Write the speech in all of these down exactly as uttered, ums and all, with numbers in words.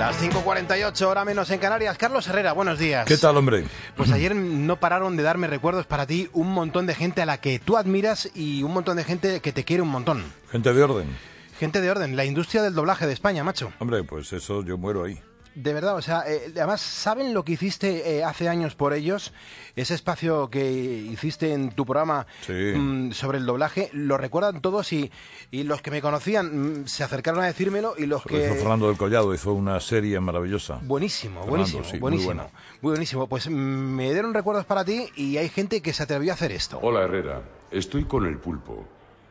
Las cinco cuarenta y ocho, hora menos en Canarias. Carlos Herrera, buenos días. ¿Qué tal, hombre? Pues ayer no pararon de darme recuerdos para ti, un montón de gente a la que tú admiras y un montón de gente que te quiere un montón. Gente de orden. Gente de orden, la industria del doblaje de España, macho. Hombre, pues eso yo muero ahí. De verdad, o sea, eh, además, ¿saben lo que hiciste eh, hace años por ellos? Ese espacio que hiciste en tu programa sí. mmm, sobre el doblaje, lo recuerdan todos y, y los que me conocían mmm, se acercaron a decírmelo y los Lo que... hizo Fernando del Collado, hizo una serie maravillosa. Buenísimo, Fernando, buenísimo, sí, buenísimo, muy, bueno. muy buenísimo. Pues mmm, me dieron recuerdos para ti y hay gente que se atrevió a hacer esto. Hola, Herrera, estoy con el pulpo.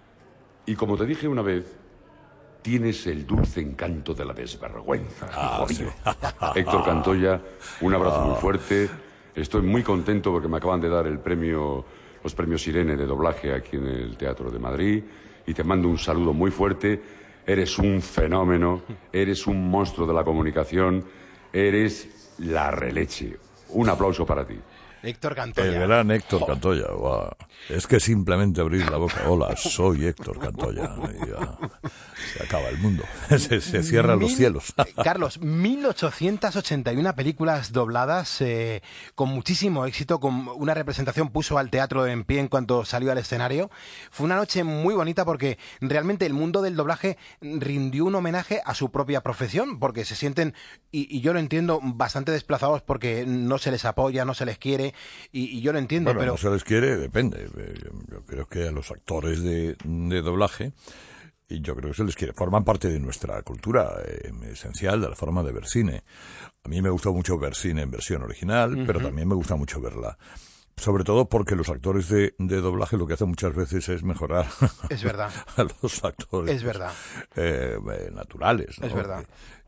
Y como te dije una vez... Tienes el dulce encanto de la desvergüenza, ah, hijo sí. mío. Héctor Cantoya, un abrazo ah. muy fuerte. Estoy muy contento porque me acaban de dar el premio, los premios Irene de doblaje aquí en el Teatro de Madrid. Y te mando un saludo muy fuerte. Eres un fenómeno, eres un monstruo de la comunicación, eres la releche. Un aplauso para ti. Héctor Cantoya. El gran Héctor oh. Cantoya. Wow. Es que simplemente abrir la boca. Hola, soy Héctor Cantoya. Y ya, se acaba el mundo. Se, se cierran Mil, los cielos. Carlos, mil ochocientas ochenta y una películas dobladas eh, con muchísimo éxito, con una representación puso al teatro en pie en cuanto salió al escenario. Fue una noche muy bonita porque realmente el mundo del doblaje rindió un homenaje a su propia profesión, porque se sienten, y, y yo lo entiendo, bastante desplazados porque no se les apoya, no se les quiere. Y, y yo lo entiendo, bueno, pero... no se les quiere, depende. Yo, yo creo que a los actores de, de doblaje, y yo creo que se les quiere, forman parte de nuestra cultura eh, esencial, de la forma de ver cine. A mí me gusta mucho ver cine en versión original, uh-huh. pero también me gusta mucho verla. Sobre todo porque los actores de, de doblaje lo que hacen muchas veces es mejorar es verdad. a los actores es verdad. Eh, eh, naturales, ¿no? Es verdad.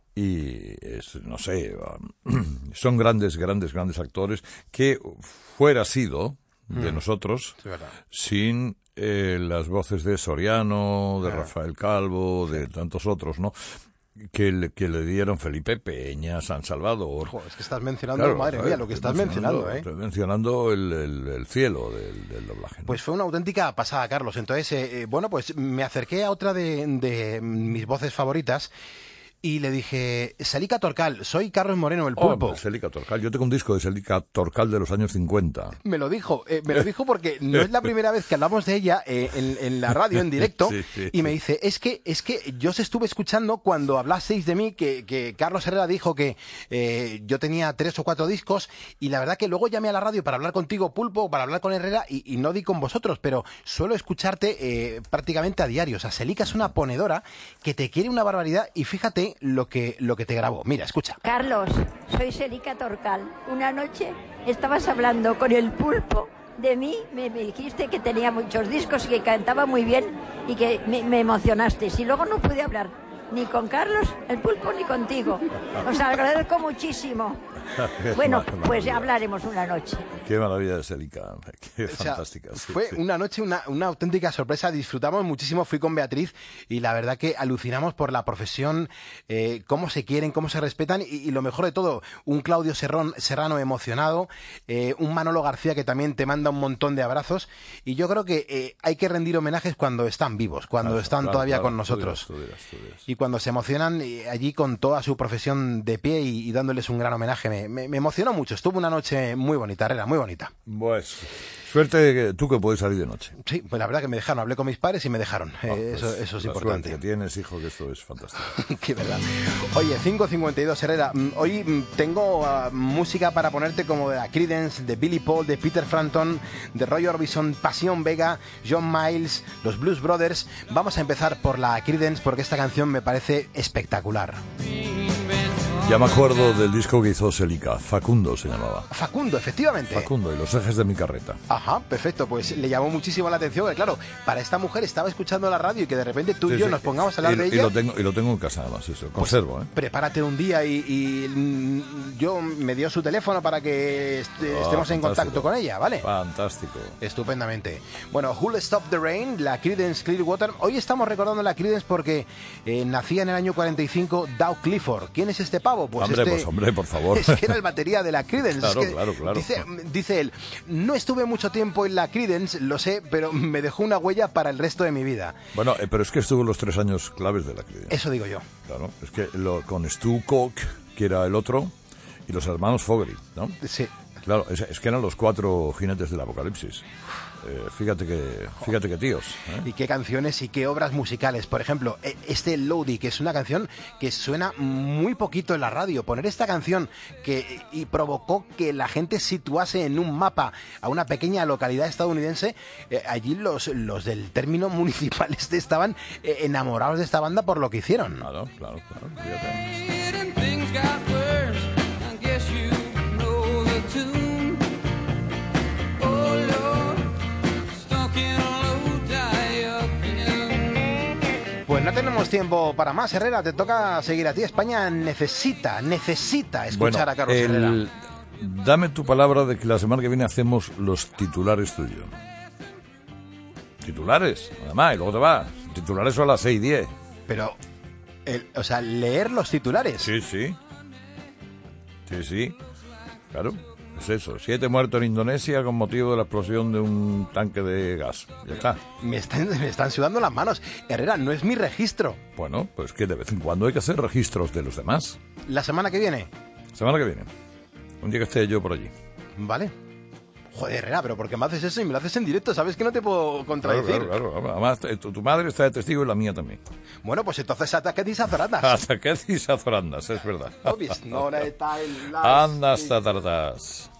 Y es, no sé, um, son grandes, grandes, grandes actores que fuera sido de mm. nosotros sin eh, las voces de Soriano, de claro. Rafael Calvo, de tantos otros, ¿no? Que le, que le dieron Felipe Peña, San Salvador. Ojo, es que estás mencionando, claro, madre mía, lo que estás mencionando, ¿eh? Estoy mencionando el, el, el cielo del, del doblaje, ¿no? Pues fue una auténtica pasada, Carlos. Entonces, eh, bueno, pues me acerqué a otra de, de mis voces favoritas. Y le dije, Celica Torcal, soy Carlos Moreno, el pulpo. Oh, Celica Torcal, yo tengo un disco de Celica Torcal de los años cincuenta. Me lo dijo, eh, me lo dijo porque no es la primera vez que hablamos de ella eh, en, en la radio, en directo, sí, sí, y me dice, es que es que yo os estuve escuchando cuando hablasteis de mí, que, que Carlos Herrera dijo que eh, yo tenía tres o cuatro discos, y la verdad que luego llamé a la radio para hablar contigo, Pulpo, para hablar con Herrera, y, y no di con vosotros, pero suelo escucharte eh, prácticamente a diario. O sea, Celica es una ponedora que te quiere una barbaridad, y fíjate lo que lo que te grabó. Mira, escucha. Carlos, soy Celica Torcal. Una noche estabas hablando con el pulpo de mí, me, me dijiste que tenía muchos discos y que cantaba muy bien y que me, me emocionaste. Y luego no pude hablar ni con Carlos, el pulpo, ni contigo. Os agradezco muchísimo. Bueno, pues ya hablaremos una noche. Qué maravilla de Celica, qué o sea, fantástica. Sí, fue sí. una noche, una, una auténtica sorpresa, disfrutamos muchísimo, fui con Beatriz y la verdad que alucinamos por la profesión, eh, cómo se quieren, cómo se respetan y, y lo mejor de todo, un Claudio Serrón, Serrano emocionado, eh, un Manolo García que también te manda un montón de abrazos y yo creo que eh, hay que rendir homenajes cuando están vivos, cuando claro, están claro, todavía claro, con nosotros tú dirás, tú dirás, tú dirás. Y cuando se emocionan eh, allí con toda su profesión de pie y, y dándoles un gran homenaje. Me, me, me emocionó mucho, estuvo una noche muy bonita, Herrera, muy bonita. Pues, suerte que tú que puedes salir de noche. Sí, pues la verdad que me dejaron, hablé con mis padres y me dejaron, oh, eh, pues, eso, eso es la importante. Suerte que tienes, hijo, que esto es fantástico. Qué verdad. Oye, cinco cincuenta y dos, Herrera, hoy tengo uh, música para ponerte como de la Creedence, de Billy Paul, de Peter Frampton, de Roy Orbison, Pasión Vega, John Miles, los Blues Brothers. Vamos a empezar por la Creedence porque esta canción me parece espectacular. Ya me acuerdo del disco que hizo Celica, Facundo se llamaba. Facundo, efectivamente. Facundo y los ejes de mi carreta. Ajá, perfecto, pues le llamó muchísimo la atención, que claro, para esta mujer estaba escuchando la radio y que de repente tú sí, y yo sí. nos pongamos a hablar y, de ella. Y lo tengo, y lo tengo en casa además, eso, conservo, pues, ¿eh? Prepárate un día y, y yo me dio su teléfono para que est oh, estemos en contacto con ella, ¿vale? Fantástico. Estupendamente. Bueno, Who'll Stop the Rain, la Creedence Clearwater. Hoy estamos recordando la Creedence porque eh, nacía en el año cuarenta y cinco Dow Clifford. ¿Quién es este pavo? Pues hombre, este... pues hombre, por favor. Es que era el batería de la Creedence. Claro, es que claro, claro. Dice, dice él, no estuve mucho tiempo en la Creedence, lo sé, pero me dejó una huella para el resto de mi vida. Bueno, eh, pero es que estuvo los tres años claves de la Creedence. Eso digo yo. Claro, es que lo, con Stu Cook que era el otro, y los hermanos Fogerty, ¿no? Sí. Claro, es, es que eran los cuatro jinetes del apocalipsis. Eh, fíjate que fíjate que tíos. ¿eh? Y qué canciones y qué obras musicales. Por ejemplo, este Lodi, que es una canción que suena muy poquito en la radio. Poner esta canción que y provocó que la gente situase en un mapa a una pequeña localidad estadounidense. Eh, allí los, los del término municipal este estaban eh, enamorados de esta banda por lo que hicieron. Claro, claro, claro. Fíjate. Pues no tenemos tiempo para más, Herrera. Te toca seguir a ti. España necesita, necesita escuchar bueno, a Carlos el... Herrera. Dame tu palabra de que la semana que viene hacemos los titulares tuyos. Titulares, nada más, y luego te vas. Titulares son a las seis y diez. Pero, el, o sea, leer los titulares. Sí, sí. Sí, sí. Claro. Es eso, siete muertos en Indonesia con motivo de la explosión de un tanque de gas. Ya está. Me están, me están sudando las manos. Herrera, no es mi registro. Bueno, pues que de vez en cuando hay que hacer registros de los demás. ¿La semana que viene? Semana que viene. Un día que esté yo por allí. Vale. Joder, Herrera, pero ¿por qué me haces eso y me lo haces en directo? ¿Sabes que no te puedo contradecir? Claro, claro, claro. Además, tu, tu madre está de testigo y la mía también. Bueno, pues entonces ataquetis a zarandas. Ataquetis a zarandas, es verdad. Obis, no está en la... Anda hasta tardas.